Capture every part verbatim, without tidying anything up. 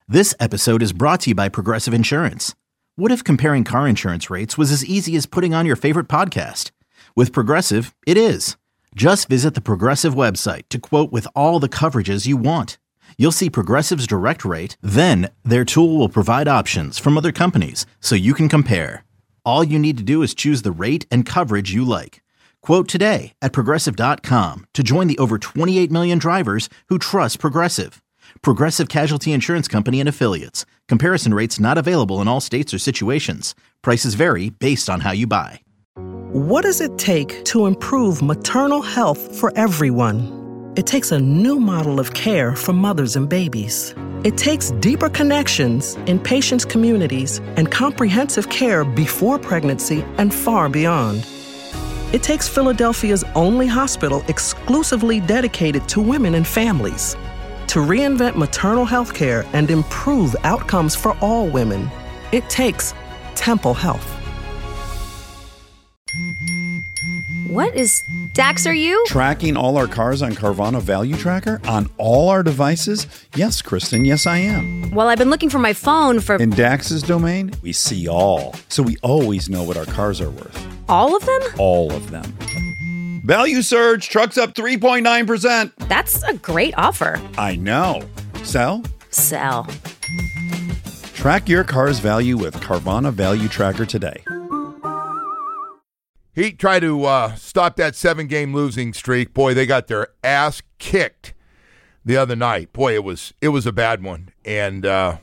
This episode is brought to you by Progressive Insurance. What if comparing car insurance rates was as easy as putting on your favorite podcast? With Progressive, it is. Just visit the Progressive website to quote with all the coverages you want. You'll see Progressive's direct rate, then their tool will provide options from other companies so you can compare. All you need to do is choose the rate and coverage you like. Quote today at Progressive dot com to join the over twenty-eight million drivers who trust Progressive. Progressive Casualty Insurance Company and Affiliates. Comparison rates not available in all states or situations. Prices vary based on how you buy. What does it take to improve maternal health for everyone? It takes a new model of care for mothers and babies. It takes deeper connections in patients' communities and comprehensive care before pregnancy and far beyond. It takes Philadelphia's only hospital exclusively dedicated to women and families. To reinvent maternal health care and improve outcomes for all women, it takes Temple Health. What is Dax, are you? Tracking all our cars on Carvana Value Tracker on all our devices? Yes, Kristen, yes, I am. Well, I've been looking for my phone for... In Dax's domain, we see all. So we always know what our cars are worth. All of them? All of them. Value surge, trucks up three point nine percent. That's a great offer. I know. Sell? Sell. Track your car's value with Carvana Value Tracker today. Heat tried to uh, stop that seven-game losing streak. Boy, they got their ass kicked the other night. Boy, it was it was a bad one. And uh,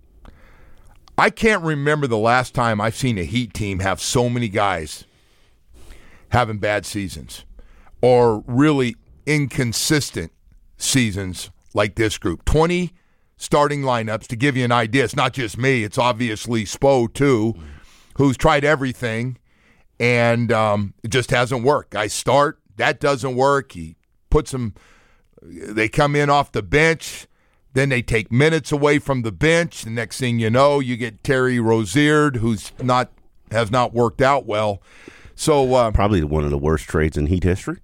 I can't remember the last time I've seen a Heat team have so many guys having bad seasons or really inconsistent seasons like this group. twenty starting lineups, to give you an idea. It's not just me. It's obviously Spo, too, who's tried everything. And um, it just hasn't worked. Guys start, that doesn't work. He puts them, they come in off the bench, then they take minutes away from the bench. The next thing you know, you get Terry Rozier, who's not has not worked out well. So uh, probably one of the worst trades in Heat history.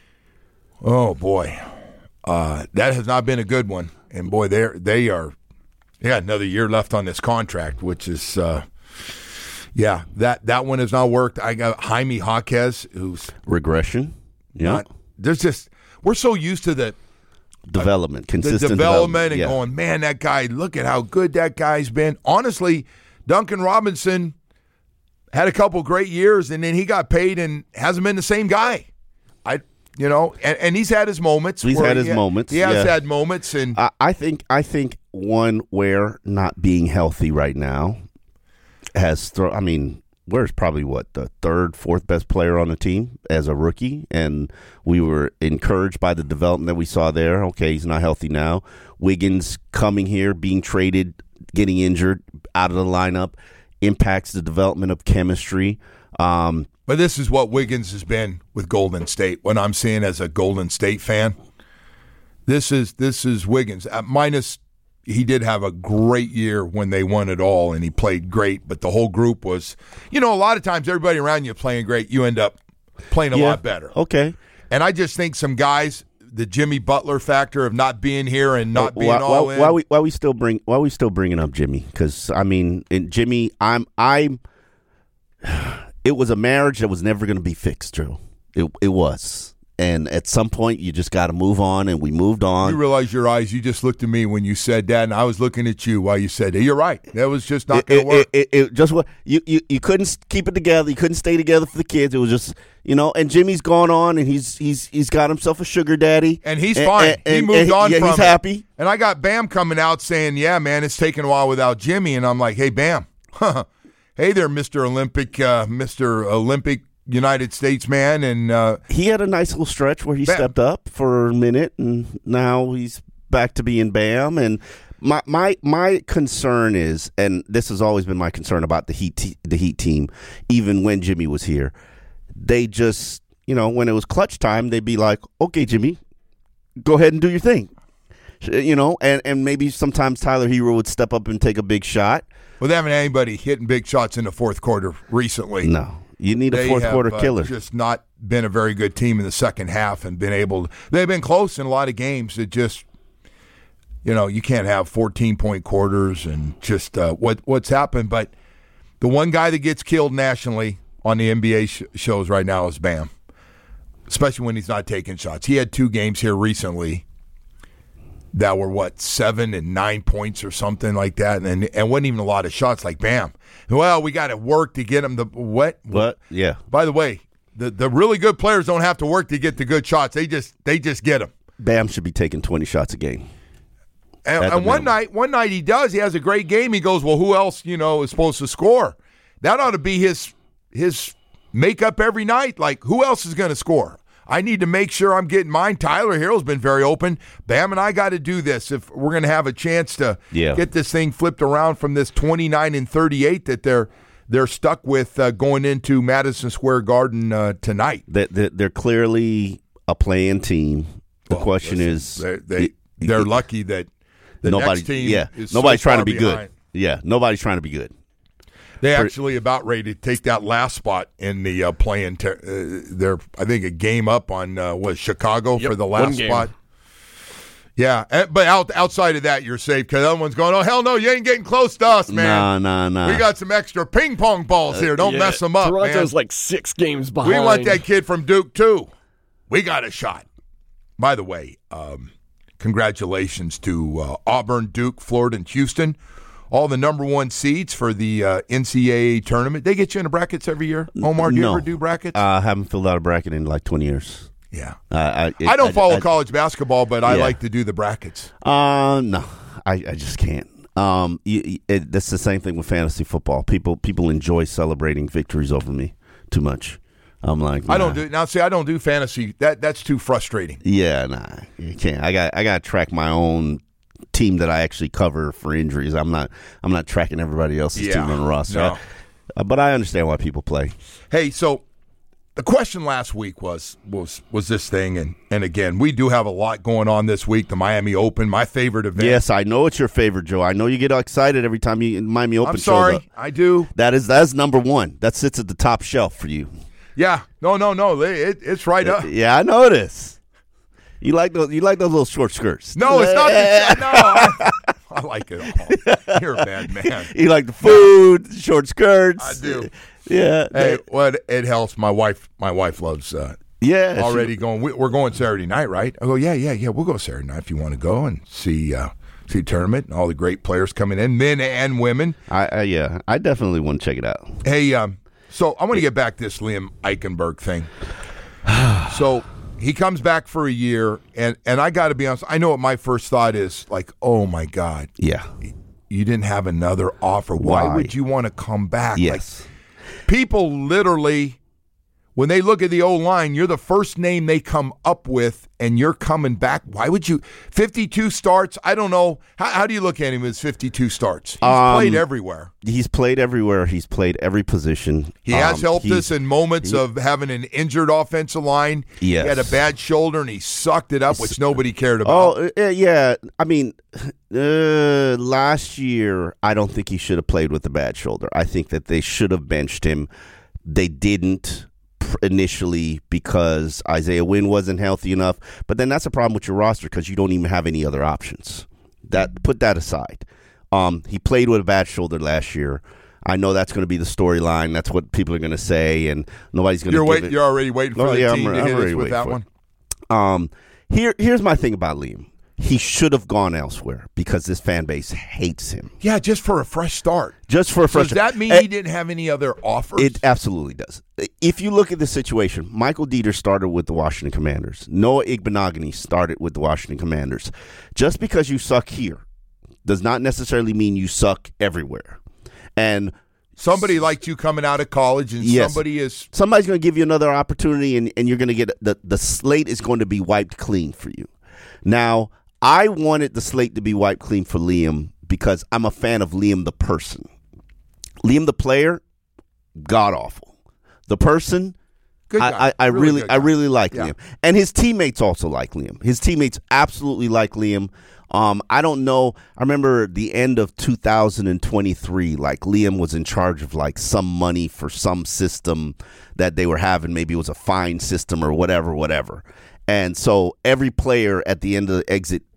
Oh boy, uh, that has not been a good one. And boy, they they are they got another year left on this contract, which is. Uh, Yeah, that, that one has not worked. I got Jaime Jaquez, who's regression. Yeah, not, there's just we're so used to the development, uh, consistent the development, development. and Yeah. going, man, that guy. Look at how good that guy's been. Honestly, Duncan Robinson had a couple great years, and then he got paid and hasn't been the same guy. I, you know, and, and he's had his moments. He's had his he, moments. He has yeah. had moments, and I, I think I think one where not being healthy right now. Has thrown. I mean, Ware's probably what the third, fourth best player on the team as a rookie, and we were encouraged by the development that we saw there. Okay, he's not healthy now. Wiggins coming here, being traded, getting injured, out of the lineup, impacts the development of chemistry. Um, but this is what Wiggins has been with Golden State. What I'm seeing as a Golden State fan, this is this is Wiggins uh, minus. He did have a great year when they won it all, and he played great, but the whole group was, you know, a lot of times everybody around you playing great, you end up playing a yeah, lot better. Okay. And I just think some guys, the Jimmy Butler factor of not being here and not being why, all why, in. Why we why we still bring why we still bringing up Jimmy? Because I mean, in Jimmy, I'm I'm. It was a marriage that was never going to be fixed, Drew. It it was. And at some point, you just got to move on, and we moved on. You realize your eyes, you just looked at me when you said that, and I was looking at you while you said that. You're right. That was just not going to work. It, it, it just what you, you you couldn't keep it together. You couldn't stay together for the kids. It was just, you know, and Jimmy's gone on, and he's he's he's got himself a sugar daddy. And he's fine. And, and, he moved and, on yeah, from he's it. happy. And I got Bam coming out saying, yeah, man, it's taken a while without Jimmy. And I'm like, hey, Bam. Hey there, Mister Olympic, uh, Mister Olympic United States man. And uh, he had a nice little stretch where he Bam. stepped up for a minute, and now he's back to being Bam. And my my my concern is, and this has always been my concern about the Heat te- the Heat team, even when Jimmy was here, they just, you know, when it was clutch time, they'd be like, okay, Jimmy, go ahead and do your thing. You know, and, and maybe sometimes Tyler Hero would step up and take a big shot. Well, they haven't had anybody hitting big shots in the fourth quarter recently. No. You need a they fourth have, quarter killer. Uh, just not been a very good team in the second half and been able to, they've been close in a lot of games. It just, you know, you can't have fourteen-point quarters and just uh, what what's happened. But the one guy that gets killed nationally on the N B A sh- shows right now is Bam, especially when he's not taking shots. He had two games here recently that were, what, seven and nine points or something like that, and and wasn't even a lot of shots like Bam. Well, we got to work to get him the what? What? Yeah. By the way, the the really good players don't have to work to get the good shots. They just they just get them. Bam should be taking twenty shots a game. And, and one night, one night he does. He has a great game. He goes, well, who else, you know, is supposed to score? That ought to be his his makeup every night. Like, who else is going to score? I need to make sure I'm getting mine. Tyler Herro's been very open. Bam and I got to do this if we're going to have a chance to yeah. get this thing flipped around from this twenty-nine and thirty-eight that they're they're stuck with uh, going into Madison Square Garden uh, tonight. They're, they're clearly a playing team. The well, question listen, is, they're, they they're lucky that the nobody, next team yeah, is nobody's so trying to far be behind. good. Yeah, nobody's trying to be good. They actually about ready to take that last spot in the uh, play-in. Ter- uh, they're, I think, a game up on uh, what Chicago yep, for the last spot. Yeah, and, but out, outside of that, you're safe because everyone's going, oh, hell no, you ain't getting close to us, man. Nah, nah, nah. We got some extra ping pong balls here. Don't yeah, mess them up, Toronto's man. like six games behind. We want that kid from Duke, too. We got a shot. By the way, um, congratulations to uh, Auburn, Duke, Florida, and Houston. All the number one seeds for the uh, N C double A tournament. They get you in the brackets every year. Omar, do you no. ever do brackets? Uh, I haven't filled out a bracket in like twenty years. Yeah. Uh, I, it, I don't follow I, college basketball, but I yeah. like to do the brackets. Uh, no, I, I just can't. Um, you, it, that's the same thing with fantasy football. People people enjoy celebrating victories over me too much. I'm like, nah. I don't do now. See, I don't do fantasy. That that's too frustrating. Yeah, nah, you can't. I got I got to track my own team that I actually cover for injuries. I'm not I'm not tracking everybody else's Yeah, team on the roster. no. Uh, but I understand why people play. Hey, so the question last week was was was this thing, and and again, we do have a lot going on this week. The Miami Open, my favorite event. Yes, I know it's your favorite, Joe. I know you get excited every time you Miami Open I'm shows sorry, up. I do. That is that's number one. That sits at the top shelf for you. Yeah, no, no, no. It, it's right up. Yeah, I know this. You like those? You like those little short skirts? No, it's not. The, no, I, I like it all. You're a bad man. You like the food, the short skirts. I do. Yeah. Hey, what well, it helps. My wife, my wife loves. Uh, yeah. Already she, going. We, we're going Saturday night, right? I go. Yeah, yeah, yeah. We'll go Saturday night if you want to go and see uh, see the tournament and all the great players coming in, men and women. I, I yeah. I definitely want to check it out. Hey, um, so I want to get back to this Liam Eichenberg thing. So he comes back for a year, and, and I got to be honest, I know what my first thought is, like, oh, my God. Yeah. You didn't have another offer. Why, Why? would you want to come back? Yes. Like, people literally, when they look at the O-line, you're the first name they come up with, and you're coming back. Why would you? fifty-two starts, I don't know. How, how do you look at him as fifty-two starts? He's Um, played everywhere. He's played everywhere. He's played every position. He has Um, helped he's- us in moments he- of having an injured offensive line. Yes. He had a bad shoulder, and he sucked it up, which nobody cared about. Oh, uh, yeah. I mean, uh, last year, I don't think he should have played with a bad shoulder. I think that they should have benched him. They didn't pr- initially because Isaiah Wynn wasn't healthy enough. But then that's a problem with your roster because you don't even have any other options. That put that aside. Um, he played with a bad shoulder last year. I know that's going to be the storyline. That's what people are going to say, and nobody's going to. You're give wait, it. You're already waiting for Oh, the yeah, team I'm- to I'm hit already us with waiting that for one. it. Um, here, here's my thing about Liam. He should have gone elsewhere because this fan base hates him. Yeah, just for a fresh start. Just for a So fresh. does that mean Eh, he didn't have any other offers? It absolutely does. If you look at the situation, Michael Dieter started with the Washington Commanders. Noah Igbenogany started with the Washington Commanders. Just because you suck here does not necessarily mean you suck everywhere. And Somebody liked you coming out of college, and Yes. somebody is. somebody's going to give you another opportunity, and, and you're going to get the, the slate is going to be wiped clean for you. Now, I wanted the slate to be wiped clean for Liam because I'm a fan of Liam the person. Liam the player, god awful. The person, Good I, guy. I, I Really really, good I guy. really like Yeah. Liam, and his teammates also like Liam. His teammates absolutely like Liam. Um, I don't know. I remember the end of two thousand twenty-three, like Liam was in charge of like some money for some system that they were having. Maybe it was a fine system or whatever, whatever. And so every player at the end of the exit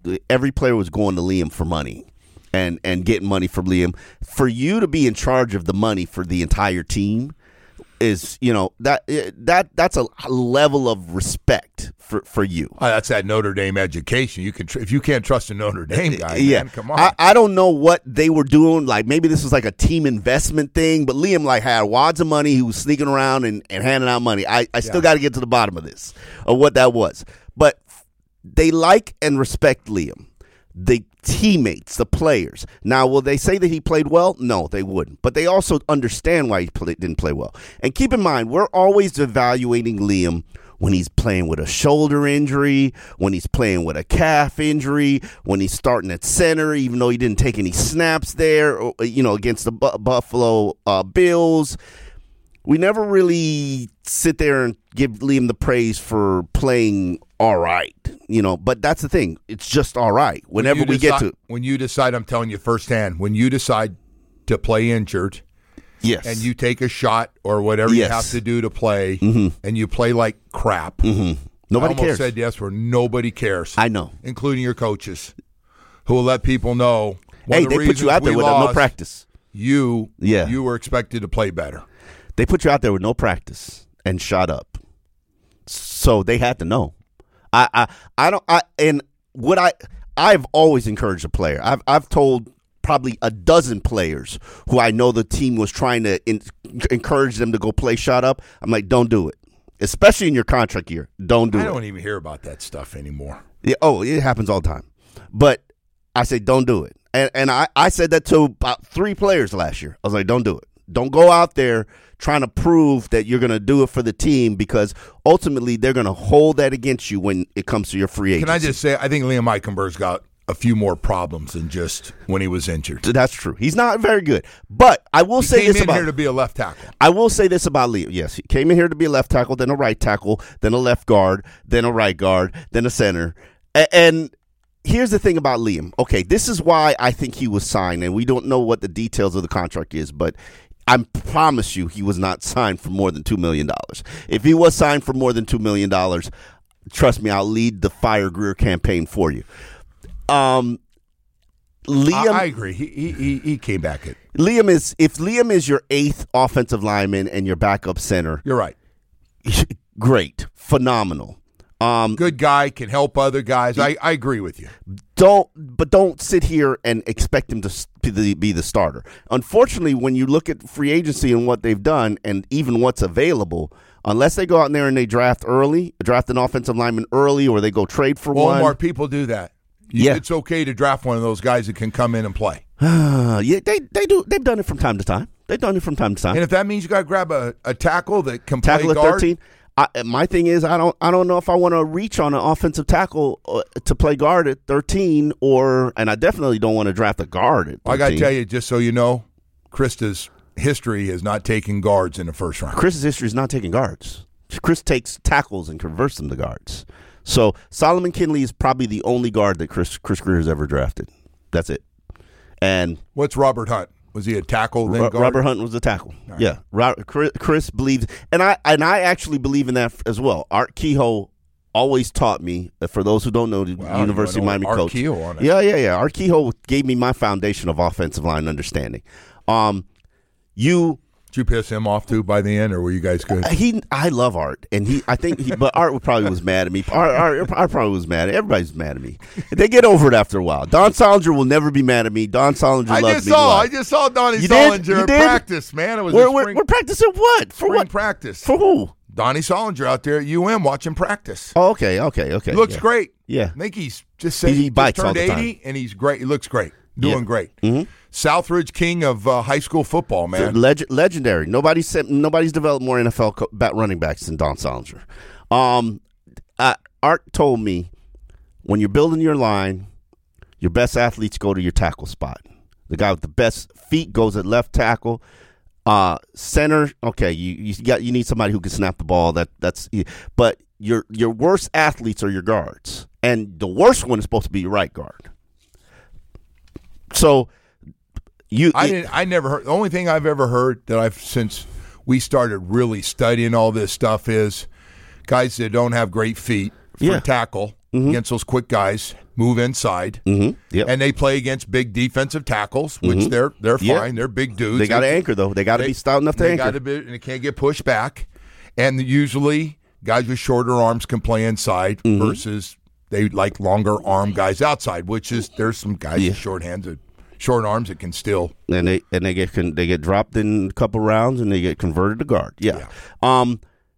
every player was going to Liam for money and, and getting money from Liam. For you to be in charge of the money for the entire team is, you know, that that that's a level of respect for, for you. Oh, that's that Notre Dame education. You can tr- if you can't trust a Notre Dame guy, yeah, man, come on. I, I don't know what they were doing. Like maybe this was like a team investment thing, but Liam like had wads of money. He was sneaking around and, and handing out money. I, I still Yeah. got to get to the bottom of this, of what that was. But they like and respect Liam. The teammates, the players. Now, will they say that he played well? No, they wouldn't. But they also understand why he play, didn't play well. And keep in mind, we're always evaluating Liam when he's playing with a shoulder injury, when he's playing with a calf injury, when he's starting at center, even though he didn't take any snaps there, or, you know, against the Bu- Buffalo uh, Bills. We never really sit there and give Liam the praise for playing all right, you know, but that's the thing. It's just all right whenever When you we get decide- to When you decide, I'm telling you firsthand, when you decide to play injured yes. and you take a shot or whatever you Yes. have to do to play Mhm. and you play like crap. Mhm. Nobody I almost cares. said yes where nobody cares. I know. Including your coaches who will let people know one Hey, of the they put you reasons out there we with lost, no practice. You, Yeah. you were expected to play better. They put you out there with no practice and shot up. So they had to know. I, I, I don't. I and what I, I've always encouraged a player. I've, I've told probably a dozen players who I know the team was trying to in, encourage them to go play shot up. I'm like, don't do it, especially in your contract year. Don't do I it. don't even hear about that stuff anymore. Yeah, oh, it happens all the time. But I say, don't do it. And and I, I said that to about three players last year. I was like, don't do it. Don't go out there trying to prove that you're going to do it for the team, because ultimately they're going to hold that against you when it comes to your free agency. Can I just say, I think Liam Eichenberg's got a few more problems than just when he was injured. That's true. He's not very good. But I will He say came this in about here to be a left tackle. I will say this about Liam. Yes, he came in here to be a left tackle, then a right tackle, then a left guard, then a right guard, then a center. A- and here's the thing about Liam. Okay, this is why I think he was signed, and we don't know what the details of the contract is, but I promise you he was not signed for more than two million dollars. If he was signed for more than two million dollars, trust me, I'll lead the Fire Greer campaign for you. Um, Liam, I, I agree. He, he he he came back at. Liam is if Liam is your eighth offensive lineman and your backup center, You're right. great, phenomenal. Um, Good guy, can help other guys. I, I agree with you. don't, but don't sit here and expect him to s- be the, be the starter. Unfortunately, when you look at free agency and what they've done, and even what's available, unless they go out there and they draft early, draft an offensive lineman early, or they go trade for More one. and more people do that. You- Yeah. It's okay to draft one of those guys that can come in and play. yeah, they they do. They've done it from time to time. They've done it from time to time. And if that means you got to grab a, a tackle that can Tackle play at guard, thirteen. I, my thing is, I don't, I don't know if I want to reach on an offensive tackle uh, to play guard at thirteen, or, and I definitely don't want to draft a guard at thirteen. I got to tell you, just so you know, Krista's history has not taken guards in the first round. Chris's history is not taking guards. Chris takes tackles and converts them to guards. So Solomon Kinley is probably the only guard that Chris Chris Greer has ever drafted. That's it. And What's Robert Hunt? Was he a tackle then Ro- guard? Robert Hunt was a tackle. Yeah, Ro- Chris, Chris believes, and I and I actually believe in that as well. Art Kehoe always taught me. For those who don't know, the Wow, University of you went Miami Art coach. Kehoe on it. Yeah, yeah, yeah. Art Kehoe gave me my foundation of offensive line understanding. Um, you. Did you piss him off too by the end, or were you guys good? He, I love Art, and he, I think, he, but Art probably was mad at me. Art, Art, Art probably was mad. Everybody's mad at me. They get over it after a while. Don Solinger will never be mad at me. Don Solinger I loves just me. saw, to I just saw Donnie You did? Solinger You at did? practice, man. It was We're, a we're, spring, we're practicing what? For spring what? practice. For who? Donnie Solinger out there at U M watching practice. Oh, okay, okay, okay. He looks yeah. great. Yeah. I think he's just said He- he he, just bites all turned the time. eighty, and he's great. He looks great. Doing Yeah. great. Mhm. Southridge king of uh, high school football, man. Leg- legendary. Nobody's said, nobody's developed more N F L co- bat running backs than Don Solinger. Um, uh, Art told me when you're building your line, your best athletes go to your tackle spot. The guy with the best feet goes at left tackle. Uh, center, okay, you you got you need somebody who can snap the ball. That that's but your your worst athletes are your guards, and the worst one is supposed to be your right guard. So. You, I it- didn't. I never heard. The only thing I've ever heard that I've since we started really studying all this stuff is guys that don't have great feet for Yeah. tackle Mhm. against those quick guys, move inside. Mm-hmm. Yep. And they play against big defensive tackles, which Mhm. they're they're Yeah. fine. They're big dudes. They got to anchor, though. They got to be stout enough to they anchor. Gotta be, and they can't get pushed back. And usually, guys with shorter arms can play inside Mm-hmm. versus they like longer arm guys outside. Which is there's some guys Yeah. with short hands, that, short arms that can still. and they and they get con- they get dropped in a couple rounds and they get converted to guard. Yeah. Um.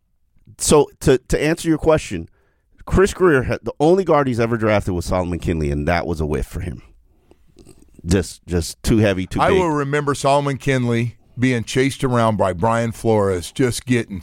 So to to answer your question, Chris Greer had the only guard he's ever drafted was Solomon Kinley, and that was a whiff for him. Just just too heavy, too I big. will remember Solomon Kinley being chased around by Brian Flores, just getting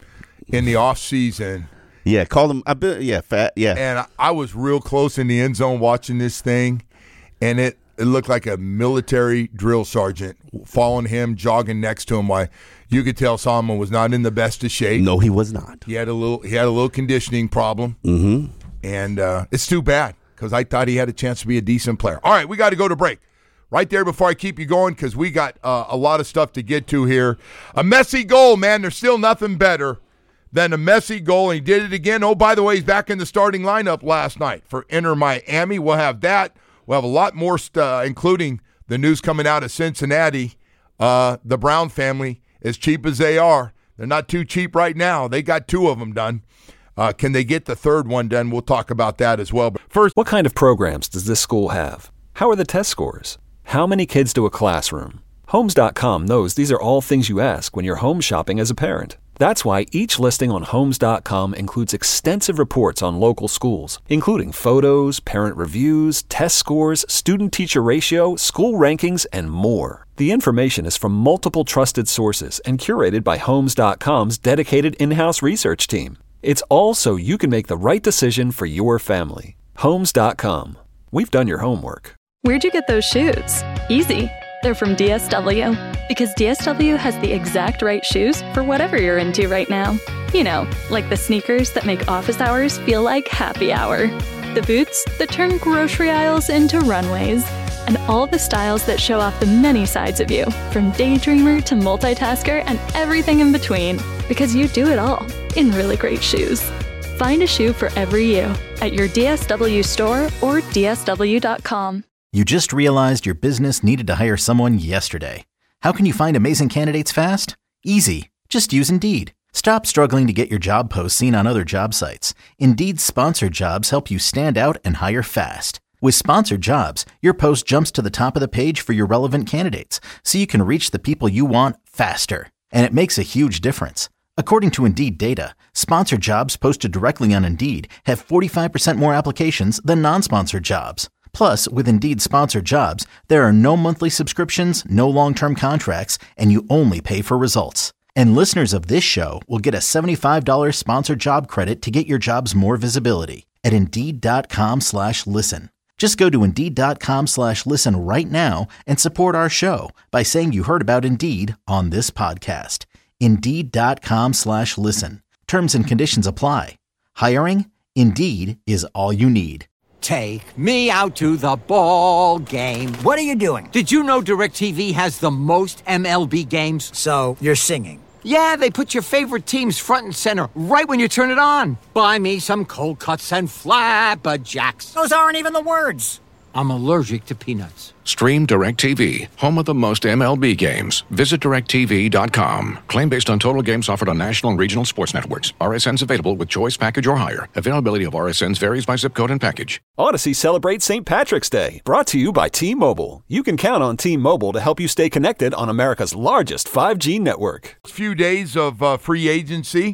in the off season. Yeah, call him. I been yeah, fat. Yeah, And I, I was real close in the end zone watching this thing, and it, it looked like a military drill sergeant following him, jogging next to him. Why you could tell Solomon was not in the best of shape. no, he was not. He had a little he had a little conditioning problem, Mm-hmm. and uh, it's too bad because I thought he had a chance to be a decent player. All right, we got to go to break. Right there before I keep you going because we got uh, a lot of stuff to get to here. A messy goal, man. There's still nothing better than a messy goal, and he did it again. Oh, by the way, he's back in the starting lineup last night for Inter Miami. We'll have that. We'll have a lot more, st- uh, including the news coming out of Cincinnati. Uh, the Brown family, as cheap as they are, they're not too cheap right now. They got two of them done. Uh, can they get the third one done? We'll talk about that as well. But first, What kind of programs does this school have? How are the test scores? How many kids to a classroom? Homes dot com knows these are all things you ask when you're home shopping as a parent. That's why each listing on Homes dot com includes extensive reports on local schools, including photos, parent reviews, test scores, student-teacher ratio, school rankings, and more. The information is from multiple trusted sources and curated by Homes dot com's dedicated in-house research team. It's all so you can make the right decision for your family. Homes dot com. We've done your homework. Where'd you get those shoes? Easy. They're from D S W. Because D S W has the exact right shoes for whatever you're into right now. You know, like the sneakers that make office hours feel like happy hour. The boots that turn grocery aisles into runways. And all the styles that show off the many sides of you, from daydreamer to multitasker and everything in between. Because you do it all in really great shoes. Find a shoe for every you at your D S W store or D S W dot com. You just realized your business needed to hire someone yesterday. How can you find amazing candidates fast? Easy. Just use Indeed. Stop struggling to get your job posts seen on other job sites. Indeed's sponsored jobs help you stand out and hire fast. With sponsored jobs, your post jumps to the top of the page for your relevant candidates, so you can reach the people you want faster. And it makes a huge difference. According to Indeed data, sponsored jobs posted directly on Indeed have forty-five percent more applications than non-sponsored jobs. Plus, with Indeed sponsored jobs, there are no monthly subscriptions, no long-term contracts, and you only pay for results. And listeners of this show will get a seventy-five dollars sponsored job credit to get your jobs more visibility at Indeed.com slash listen. Just go to Indeed.com slash listen right now and support our show by saying you heard about Indeed on this podcast. Indeed.com slash listen. Terms and conditions apply. Hiring? Indeed is all you need. Take me out to the ball game. What are you doing? Did you know DirecTV has the most M L B games? So, you're singing. Yeah, they put your favorite teams front and center right when you turn it on. Buy me some cold cuts and flapjacks. Those aren't even the words. I'm allergic to peanuts. Stream DirecTV, home of the most M L B games. Visit direct T V dot com. Claim based on total games offered on national and regional sports networks. R S Ns available with choice package or higher. Availability of R S Ns varies by zip code and package. Odyssey celebrates Saint Patrick's Day, brought to you by T-Mobile. You can count on T-Mobile to help you stay connected on America's largest five G network. A few days of uh, free agency,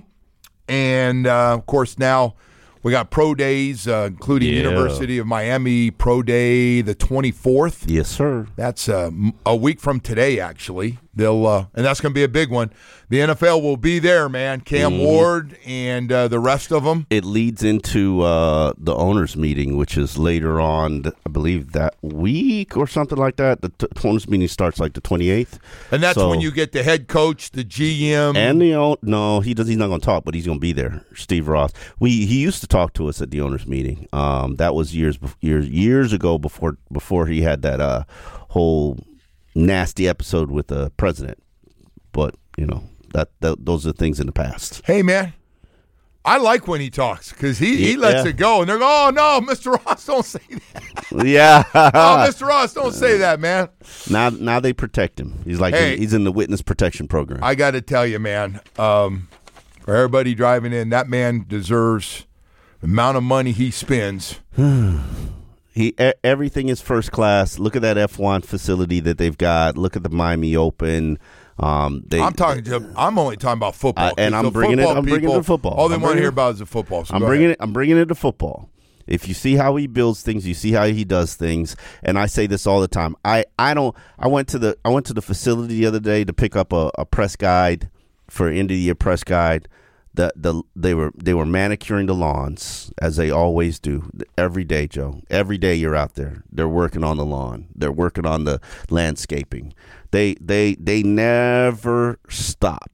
and uh, of course now we got pro days, uh, including Yeah. University of Miami Pro Day the twenty-fourth. Yes, sir. That's uh, a week from today, actually. They'll uh, and that's going to be a big one. The N F L will be there, man. Cam Mhm. Ward and uh, the rest of them. It leads into uh, the owners' meeting, which is later on, I believe, that week or something like that. The t- owners' meeting starts like the twenty-eighth. And that's So- when you get the head coach, the G M. And the own, no, he does. He's not going to talk, but he's going to be there. Steve Ross. We he used to talk to us at the owners' meeting. Um, that was years bef- years years ago before before he had that uh, whole nasty episode with the president. But you know that, that those are things in the past. Hey, man, I like when he talks because he, he lets Yeah. it go, and they're going, "Oh no, Mister Ross, don't say that." Yeah. Oh, Mister Ross, don't say that, man. Now, now they protect him. He's like Hey. he's in the witness protection program. I got to tell you, man. Um, for everybody driving in, that man deserves the amount of money he spends. He e- everything is first class. Look at that F one facility that they've got. Look at the Miami Open. Um, they, I'm talking to. I'm only talking about football, I- and 'cause I'm the bringing it- football I'm bringing people, it to football. All they I'm want to bringing hear it- about is the football. So I'm go bringing ahead. it. I'm bringing it to football. If you see how he builds things, you see how he does things. And I say this all the time. I, I don't. I went to the I went to the facility the other day to pick up a, a press guide for end of the year press guide. The the they were they were manicuring the lawns as they always do every day, Joe. Every day you're out there. They're working on the lawn. They're working on the landscaping. They they they never stop.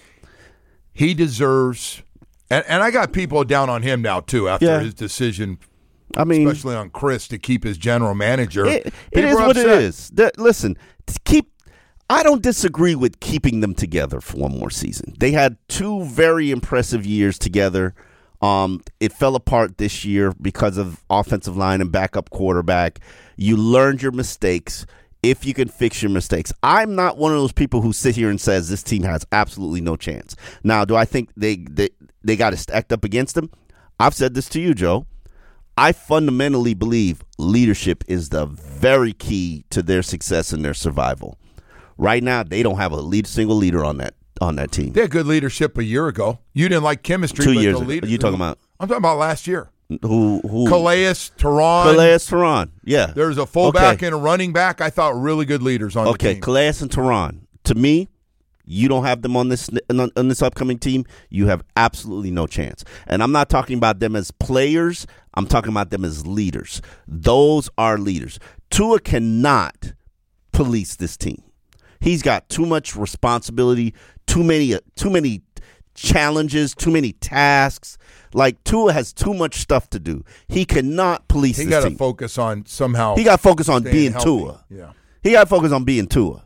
He deserves, and, and I got people down on him now too after Yeah. his decision. I mean, especially on Chris to keep his general manager. It, it People is are what it upset. is. The- listen, to keep. I don't disagree with keeping them together for one more season. They had two very impressive years together. Um, it fell apart this year because of offensive line and backup quarterback. You learned your mistakes. If you can fix your mistakes, I'm not one of those people who sit here and says this team has absolutely no chance. Now, do I think they they, they got it stacked up against them? I've said this to you, Joe. I fundamentally believe leadership is the very key to their success and their survival. Right now, they don't have a lead single leader on that on that team. They had good leadership a year ago. You didn't like chemistry. Two but years the ago. leader, You talking about? I'm talking about last year. Who? who Calais, Tehran. Calais, Tehran. Yeah. There's a fullback Okay. and a running back. I thought really good leaders on Okay, the team. Calais and Tehran. To me, you don't have them on this on, on this upcoming team. You have absolutely no chance. And I'm not talking about them as players. I'm talking about them as leaders. Those are leaders. Tua cannot police this team. He's got too much responsibility, too many, too many challenges, too many tasks. Like Tua has too much stuff to do. He cannot police He this got to team. focus on somehow. He got to focus on staying being healthy. Tua. Yeah. He got to focus on being Tua.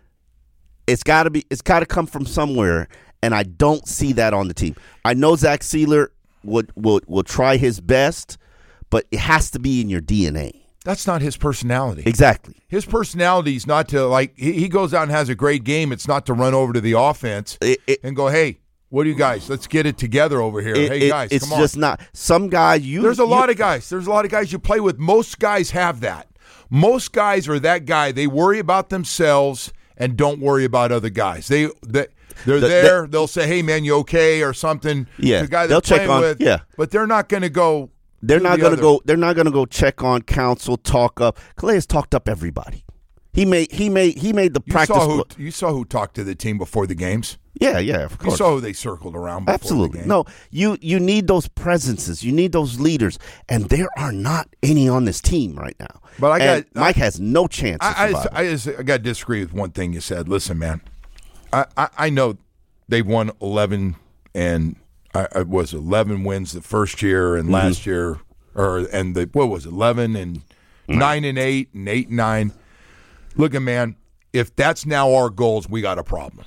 It's got to be. It's got to come from somewhere, and I don't see that on the team. I know Zach Sealer would will will try his best, but it has to be in your D N A. That's not his personality. Exactly. His personality is not to, like, he, he goes out and has a great game. It's not to run over to the offense It- it- and go, hey, what do you guys? Let's get it together over here. It- hey, it- guys, it's come on. just not. Some guy you. There's a you- lot of guys. There's a lot of guys you play with. Most guys have that. Most guys are that guy. They worry about themselves and don't worry about other guys. They, they they're The- there. They'll say, "Hey, man, you okay?" or something. Yeah, the guy they'll they're check playing on- with. yeah. but they're not going to go. They're do not the going to other. go. They're not going to go check on counsel, talk up. Calais talked up everybody. He made. He made. He made the You practice. saw who squ- you saw who talked to the team before the games. yeah, yeah, of You course. saw who they circled around. Before Absolutely. The game. No, you you need those presences. You need those leaders, and there are not any on this team right now. But I And got- Mike has no chance. of I, I, surviving. I, just, I got to disagree with one thing you said. Listen, man, I, I, I know they've won eleven and I, I was eleven wins the first year and Mm-hmm. last year, or and the what was it, eleven and nine and eight and eight and nine. Look, at man, if that's now our goals, we got a problem.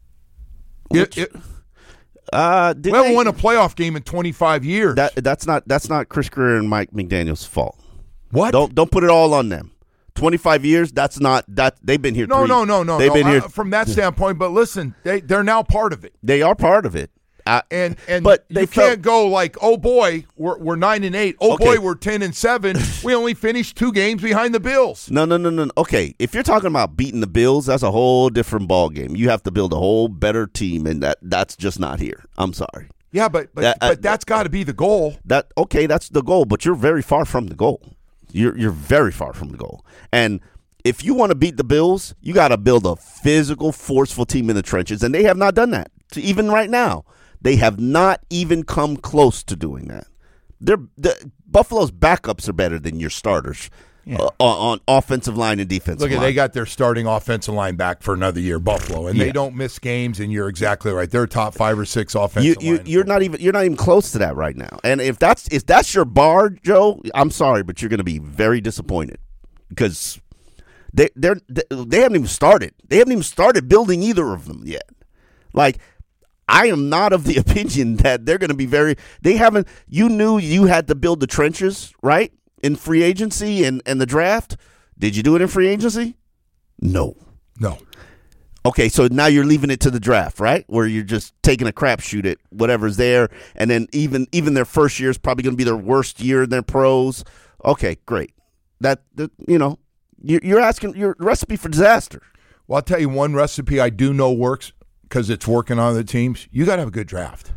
It, it, uh, did we haven't they- won a playoff game in twenty-five years. that, that's not that's not Chris Greer and Mike McDaniel's fault. what? Don't don't put it all on them. Twenty-five years. That's not that they've been here. no, three, no, no, no, They've no. been I- here. from that standpoint. But listen, they they're now part of it. They are part of it. Uh, And and but you they can't felt- go like, oh boy, we're we're nine and eight. Oh Okay. boy, we're ten and seven. We only finished two games behind the Bills. No, no, no, no. Okay, if you're talking about beating the Bills, that's a whole different ball game. You have to build a whole better team, and that that's just not here. I'm sorry. Yeah, but but, That- uh, but that's got to be the goal. That okay, that's the goal, but you're very far from the goal. You're you're very far from the goal. And if you want to beat the Bills, you got to build a physical, forceful team in the trenches, and they have not done that. Even right now, they have not even come close to doing that. They're the, Buffalo's backups are better than your starters uh, on, on offensive line and defensive Look, at line. they got their starting offensive line back for another year, Buffalo, and Yeah. they don't miss games. And you're exactly right; they're top five or six you, offensive you line. you're not even you're not even close to that right now. And if that's if that's your bar, Joe, I'm sorry, but you're going to be very disappointed because they they're they, they haven't even started. They haven't even started building either of them yet. Like I am not of the opinion that they're going to be very – they haven't – you knew you had to build the trenches, right, in free agency and, and the draft. Did you do it in free agency? No. No. Okay, so now you're leaving it to the draft, right, where you're just taking a crapshoot at whatever's there, and then even even their first year is probably going to be their worst year in their pros. Okay, great. That, that you know, you're, you're asking your recipe for disaster. Well, I'll tell you one recipe I do know works because it's working on the teams. You got to have a good draft.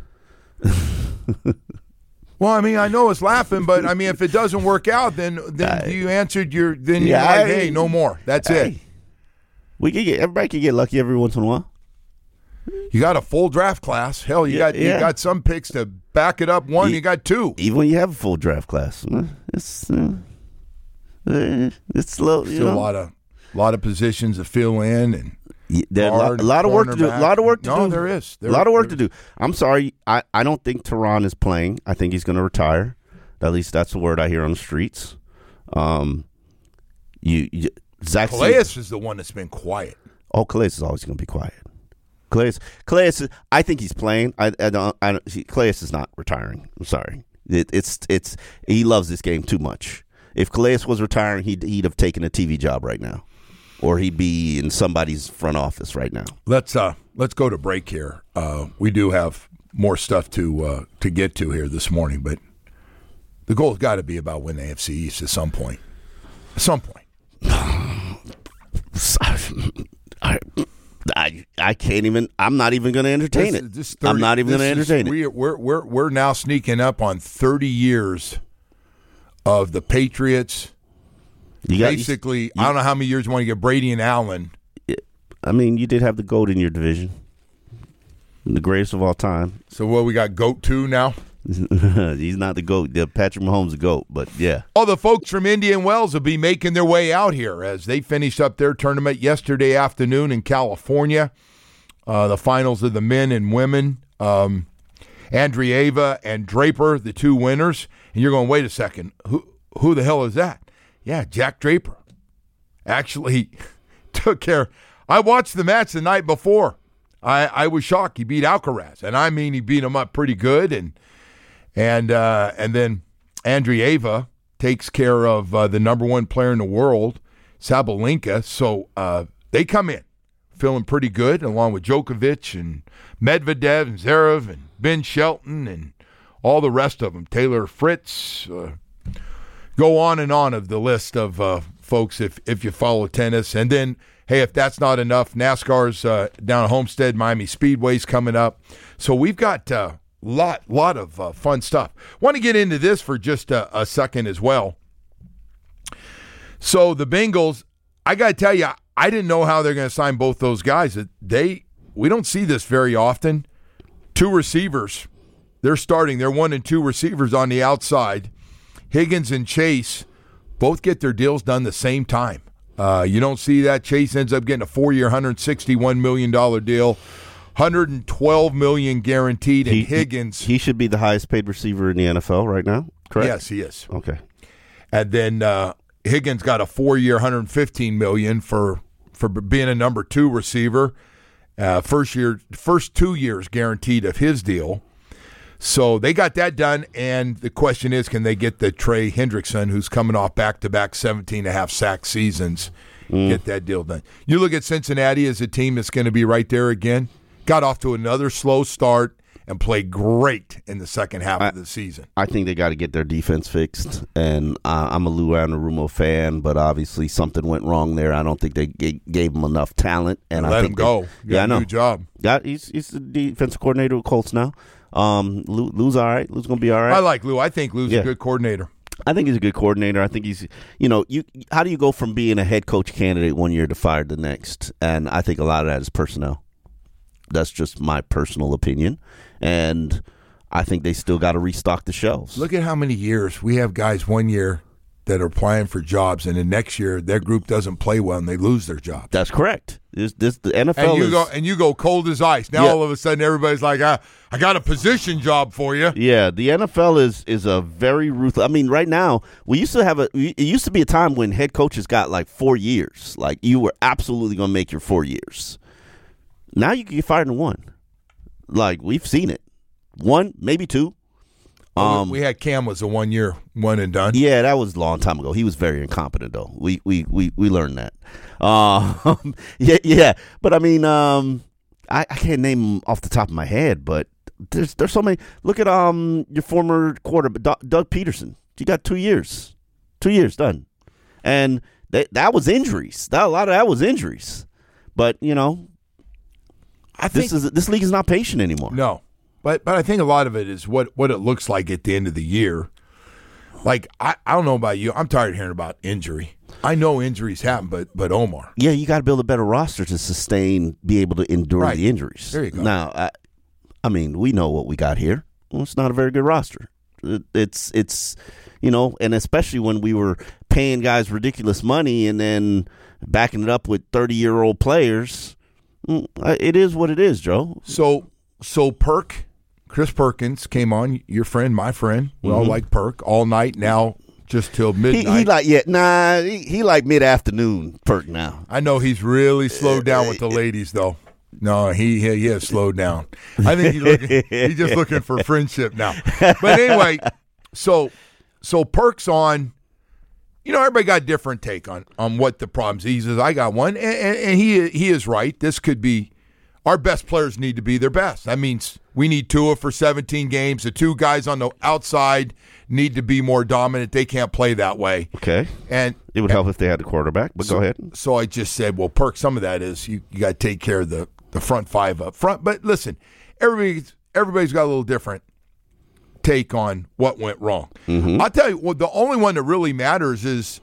Well, I mean, I know it's laughing, but I mean, if it doesn't work out, then then I, you answered your. Then you're yeah, like, I, hey, no more. That's I, it. We can get everybody can get lucky every once in a while. You got a full draft class. Hell, you yeah, got yeah. you got some picks to back it up. One, you, you got two. Even when you have a full draft class, it's uh, it's low. You Still know? a lot of a lot of positions to fill in and. Yeah, there's a lot, a lot of work to do. A lot of work to no, do. No, there is. There, a lot of work to do. I'm sorry. I, I don't think Teron is playing. I think he's going to retire. At least that's the word I hear on the streets. Um, you, you Zach Calais is the one that's been quiet. Oh, Calais is always going to be quiet. Calais, Calais. I think he's playing. I, I don't. I don't. He, Calais is not retiring. I'm sorry. It, it's it's. He loves this game too much. If Calais was retiring, he'd he'd have taken a T V job right now. Or he'd be in somebody's front office right now. Let's uh, let's go to break here. Uh, we do have more stuff to uh, to get to here this morning, but the goal's got to be about winning the A F C East at some point. At some point. I, I, I can't even. I'm not even going to entertain this, it. This thirty, I'm not even going to entertain is, it. We're we're we're now sneaking up on thirty years of the Patriots. You got, Basically, you, I don't know how many years you want to get Brady and Allen. I mean, you did have the GOAT in your division. The greatest of all time. So, what, we got GOAT two now? He's not the GOAT. The Patrick Mahomes the GOAT, but yeah. All the folks from Indian Wells will be making their way out here as they finished up their tournament yesterday afternoon in California. Uh, the finals of the men and women. Um, Andreeva and Draper, the two winners. And you're going, wait a second. Who, who the hell is that? Yeah, Jack Draper actually took care. I watched the match the night before. I, I was shocked. He beat Alcaraz, and I mean he beat him up pretty good. And and uh, and then Andreeva takes care of uh, the number one player in the world, Sabalenka. So uh, they come in feeling pretty good, along with Djokovic and Medvedev and Zverev and Ben Shelton and all the rest of them. Taylor Fritz. Uh, Go on and on of the list of uh, folks if if you follow tennis. And then, hey, if that's not enough, NASCAR's uh, down at Homestead, Miami Speedway's coming up. So we've got a uh, lot, lot of uh, fun stuff. Want to get into this for just a, a second as well. So the Bengals, I got to tell you, I didn't know how they're going to sign both those guys. They We don't see this very often. Two receivers. They're starting. They're one and two receivers on the outside. Higgins and Chase both get their deals done the same time. Uh, you don't see that. Chase ends up getting a four-year, one hundred sixty-one million dollars deal, one hundred twelve million dollars guaranteed, and he, Higgins. He, he should be the highest-paid receiver in the N F L right now, correct? Yes, he is. Okay. And then uh, Higgins got a four-year, one hundred fifteen million dollars for for being a number two receiver. Uh, first year, first two years guaranteed of his deal. So they got that done, and the question is, can they get the Trey Hendrickson, who's coming off back-to-back seventeen and a half sack seasons, mm. get that deal done? You look at Cincinnati as a team that's going to be right there again. Got off to another slow start and played great in the second half I, of the season. I think they got to get their defense fixed, and uh, I'm a Lou Anarumo fan, but obviously something went wrong there. I don't think they g- gave him enough talent. And Let I think him go. They, yeah, got I know. New job. Got, he's, he's the defensive coordinator with Colts now. Um, Lou, Lou's all right. Lou's going to be all right. I like Lou. I think Lou's yeah. a good coordinator. I think he's a good coordinator. I think he's, you know, you. How do you go from being a head coach candidate one year to fired the next? And I think a lot of that is personnel. That's just my personal opinion. And I think they still got to restock the shelves. Look at how many years we have guys one year that are applying for jobs, and the next year their group doesn't play well and they lose their job. That's correct. This, this the N F L and you is, go and you go cold as ice. Now yeah. all of a sudden everybody's like, I, I got a position job for you. Yeah, the N F L is is a very ruthless. I mean, right now we used to have a. It used to be a time when head coaches got like four years. Like you were absolutely going to make your four years. Now you can get fired in one. Like, we've seen it. One, maybe two. Um, we had Cam was a one year one and done. Yeah, that was a long time ago. He was very incompetent though. We we we, we learned that. Uh, yeah, yeah. But I mean, um, I, I can't name them off the top of my head, but there's there's so many. Look at um your former quarterback Doug, Doug Peterson. He got two years, two years done, and that that was injuries. That a lot of that was injuries. But you know, I think this is this league is not patient anymore. No. But but I think a lot of it is what, what it looks like at the end of the year. Like, I, I don't know about you. I'm tired of hearing about injury. I know injuries happen, but but Omar. Yeah, you got to build a better roster to sustain, be able to endure right. the injuries. There you go. Now, I, I mean, we know what we got here. Well, it's not a very good roster. It, it's, it's, you know, and especially when we were paying guys ridiculous money and then backing it up with thirty-year-old players, it is what it is, Joe. So, so Perk... Chris Perkins came on, your friend, my friend. We mm-hmm. all like Perk all night now, just till midnight. He, he like yeah, nah, he, he like mid afternoon Perk now. I know he's really slowed down with the ladies though. No, he he, he has slowed down. I think he's looking, he's just looking for friendship now. But anyway, so so Perk's on. You know, everybody got a different take on on what the problems. He says I got one, and, and, and he he is right. This could be. Our best players need to be their best. That means we need Tua for seventeen games. The two guys on the outside need to be more dominant. They can't play that way. Okay. And it would help if they had the quarterback, but so, go ahead. So I just said, well, Perk, some of that is you, you got to take care of the, the front five up front. But listen, everybody's, everybody's got a little different take on what went wrong. Mm-hmm. I'll tell you, well, the only one that really matters is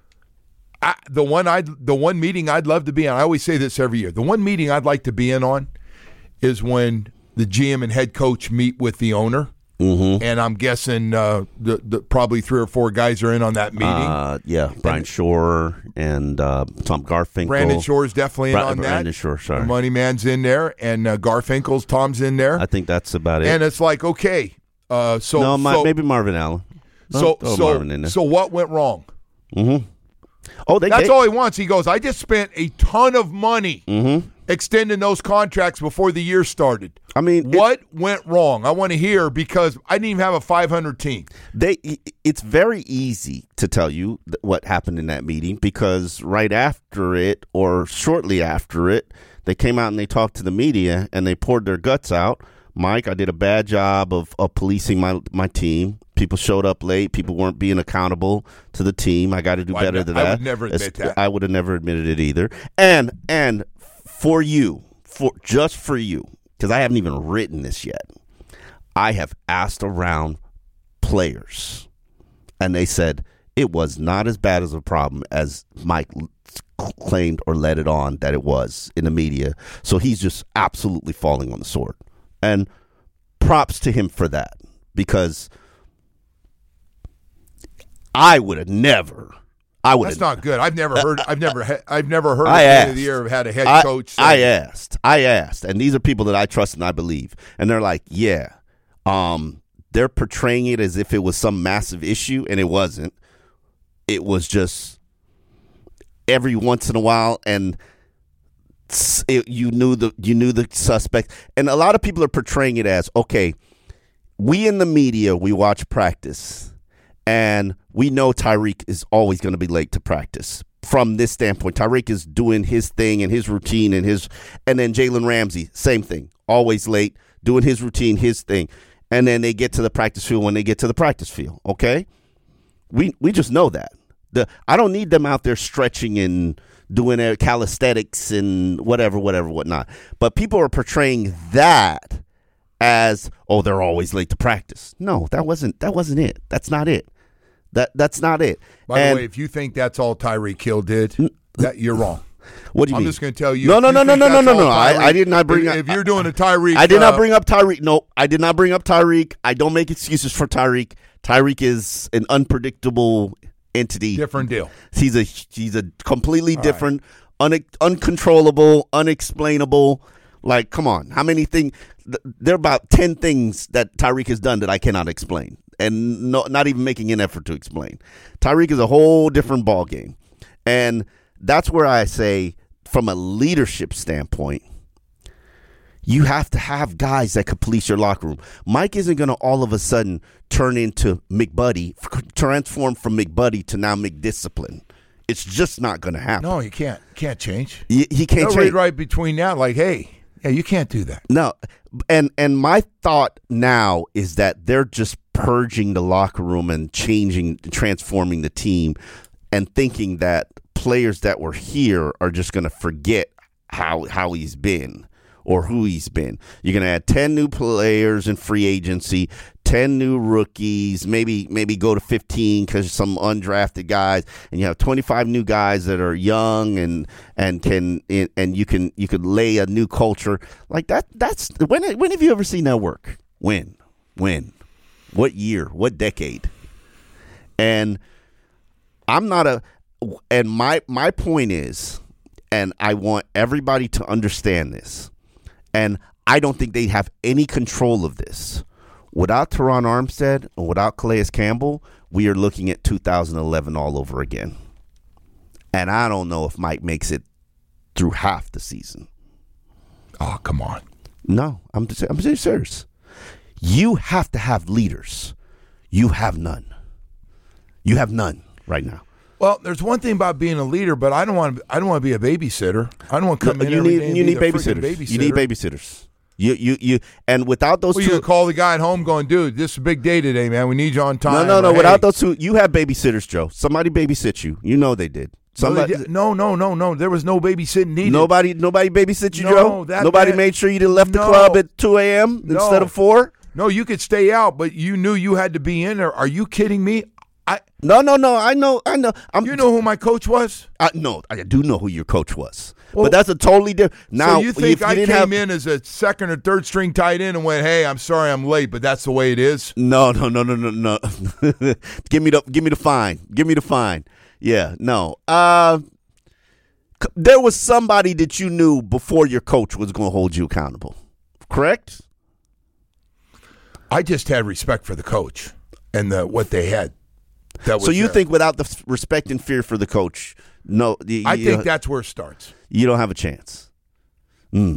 I, the one I the one meeting I'd love to be on. I always say this every year. The one meeting I'd like to be in on is when the G M and head coach meet with the owner, mm-hmm. and I'm guessing uh, the, the probably three or four guys are in on that meeting. Uh, yeah, Brian and, Shore and uh, Tom Garfinkel. Brandon Shore is definitely in Bra- on that. Brandon Shore, sorry. The Money Man's in there, and uh, Garfinkel's Tom's in there. I think that's about it. And it's like okay, uh, so no, my, so, maybe Marvin Allen. So so Marvin in there. So what went wrong? Mm-hmm. Oh, they, That's they, all he wants. He goes, I just spent a ton of money mm-hmm. extending those contracts before the year started. I mean, what it, went wrong? I want to hear because I didn't even have a five hundred team. They, it's very easy to tell you what happened in that meeting because right after it or shortly after it, they came out and they talked to the media and they poured their guts out. Mike, I did a bad job of, of policing my my team. People showed up late. People weren't being accountable to the team. I got to do well, better I, than I that. I would never admit that. I would have never admitted it either. And and for you, for just for you, because I haven't even written this yet, I have asked around players, and they said it was not as bad as a problem as Mike claimed or let it on that it was in the media. So he's just absolutely falling on the sword. And props to him for that because I would have never. I would. That's not good. I've never heard. I've never. Ha- I've never heard. I at the asked, end of the year have had a head I, coach. Say, I asked. I asked, and these are people that I trust and I believe, and they're like, yeah, um, they're portraying it as if it was some massive issue, and it wasn't. It was just every once in a while, and. It, you knew the you knew the suspect, and a lot of people are portraying it as okay. We in the media, we watch practice, and we know Tyreek is always going to be late to practice. From this standpoint, Tyreek is doing his thing and his routine, and his, and then Jalen Ramsey, same thing, always late, doing his routine, his thing, and then they get to the practice field when they get to the practice field. Okay, we we just know that. The I don't need them out there stretching and doing their calisthenics and whatever, whatever, whatnot. But people are portraying that as, oh, they're always late to practice. No, that wasn't that wasn't it. That's not it. That that's not it. By and, the way, if you think that's all Tyreek Hill did, that you're wrong. What do you I'm mean? just going to tell you. No, no, no, no, no, no, no, no. I, I did not bring if, up. If you're doing a Tyreek, I did not uh, bring up Tyreek. No, I did not bring up Tyreek. I don't make excuses for Tyreek. Tyreek is an unpredictable entity. Different deal. He's a he's a completely all different, right. un, uncontrollable, unexplainable. Like, come on, how many things? There are about ten things that Tyreek has done that I cannot explain, and no, not even making an effort to explain. Tyreek is a whole different ball game, and that's where I say, from a leadership standpoint, You have to have guys that could police your locker room. Mike isn't going to all of a sudden turn into McBuddy, transform from McBuddy to now McDiscipline. It's just not going to happen. No, you can't. Can't change. He, he can't They'll change. read right between now, like, hey, yeah, you can't do that. No, and and my thought now is that they're just purging the locker room and changing, transforming the team, and thinking that players that were here are just going to forget how how he's been or who he's been. You're going to add ten new players in free agency, ten new rookies, maybe maybe go to fifteen because some undrafted guys, and you have twenty-five new guys that are young and and can and you can you could lay a new culture like that. That's when when have you ever seen that work? When, when, what year, what decade? And I'm not a. And my my point is, and I want everybody to understand this. And I don't think they have any control of this. Without Teron Armstead and without Calais Campbell, we are looking at two thousand eleven all over again. And I don't know if Mike makes it through half the season. Oh, come on. No, I'm just, I'm just serious. You have to have leaders. You have none. You have none right now. Well, there's one thing about being a leader, but I don't want to. I don't want to be a babysitter. I don't want to come No, in you every need, day and you be need the babysitters. freaking babysitter. You need babysitters. You you you and without those well, two, you can call the guy at home, going, "Dude, this is a big day today, man. We need you on time." No, no, no. Or, Without hey. those two, you have babysitters, Joe. Somebody babysit you. You know they did. Somebody, no, they did. no, no, no, no. There was no babysitting needed. Nobody, nobody babysit you, No, Joe. that Nobody man- made sure you didn't left the No. club at two a.m. No. instead of four. No, you could stay out, but you knew you had to be in there. Are you kidding me? I No, no, no. I know, I know. I'm, you know who my coach was? I no, I do know who your coach was. Well, but that's a totally different. Now, so you think if you I didn't came have, in as a second or third string tight end and went, "Hey, I'm sorry, I'm late, but that's the way it is." No, no, no, no, no, no. give me the, give me the fine. Give me the fine. Yeah, no. Uh, c- there was somebody that you knew before your coach was going to hold you accountable. Correct? I just had respect for the coach and the, what they had. That was So you there. think without the f- respect and fear for the coach, no? You, I you think don't- that's where it starts. you don't have a chance. Mm.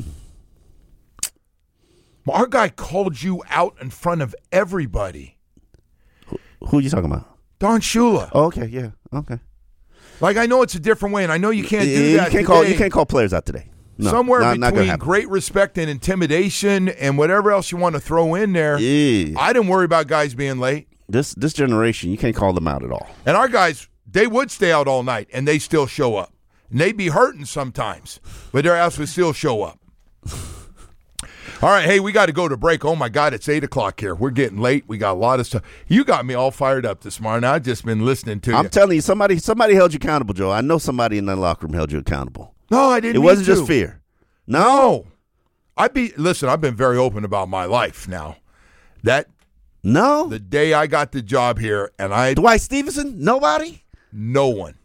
Our guy called you out in front of everybody. Who, who are you talking about? Don Shula. Oh, okay, yeah, okay. Like, I know it's a different way, and I know you can't do you that can't call today. you can't call players out today. No, Somewhere not, not gonna between happen. great respect and intimidation and whatever else you want to throw in there. Yeah. I didn't worry about guys being late. This this generation, you can't call them out at all. And our guys, they would stay out all night, and they still show up. And they'd be hurting sometimes, but their ass would still show up. All right, hey, we got to go to break. Oh, my God, it's eight o'clock here. We're getting late. We got a lot of stuff. You got me all fired up this morning. I've just been listening to I'm you. telling you, somebody somebody held you accountable, Joe. I know somebody in that locker room held you accountable. No, I didn't It need wasn't to. just fear. No. No. I be listen, I've been very open about my life now. That No. the day I got the job here, and I Dwight Stevenson? Nobody? no one.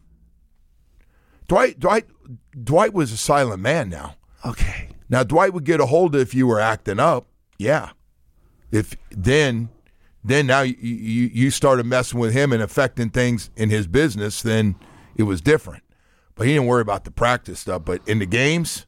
Dwight Dwight Dwight was a silent man now. Okay. Now Dwight would get a hold of if you were acting up. Yeah. If then then now you, you you started messing with him and affecting things in his business, then it was different. But he didn't worry about the practice stuff. But in the games,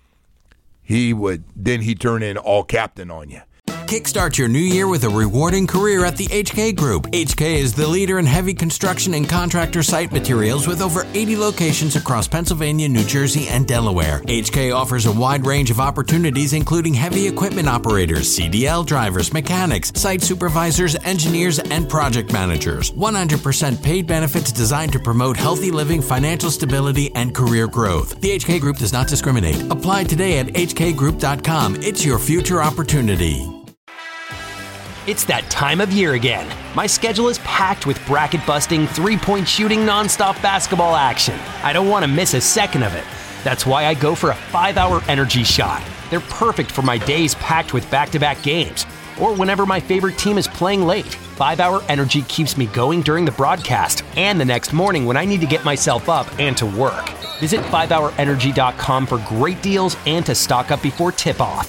he would then he'd turn in all captain on you. Kickstart your new year with a rewarding career at the H K Group. H K is the leader in heavy construction and contractor site materials with over eighty locations across Pennsylvania, New Jersey, and Delaware. H K offers a wide range of opportunities, including heavy equipment operators, C D L drivers, mechanics, site supervisors, engineers, and project managers. one hundred percent paid benefits designed to promote healthy living, financial stability, and career growth. The H K Group does not discriminate. Apply today at h k group dot com. It's your future opportunity. It's that time of year again. My schedule is packed with bracket-busting, three-point shooting, nonstop basketball action. I don't want to miss a second of it. That's why I go for a five-hour energy shot. They're perfect for my days packed with back-to-back games, or whenever my favorite team is playing late. five-hour energy keeps me going during the broadcast and the next morning when I need to get myself up and to work. Visit five hour energy dot com for great deals and to stock up before tip-off.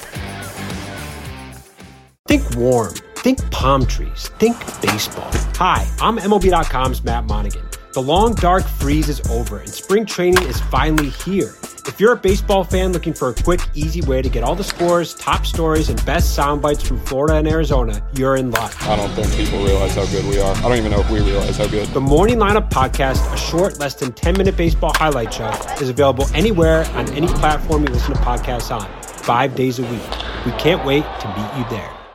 Think warm. Think palm trees. Think baseball. Hi, I'm M L B dot com's Matt Monaghan. The long, dark freeze is over, and spring training is finally here. If you're a baseball fan looking for a quick, easy way to get all the scores, top stories, and best sound bites from Florida and Arizona, you're in luck. I don't think people realize how good we are. I don't even know if we realize how good. The Morning Lineup Podcast, a short, less than ten-minute baseball highlight show, is available anywhere on any platform you listen to podcasts on, five days a week. We can't wait to meet you there.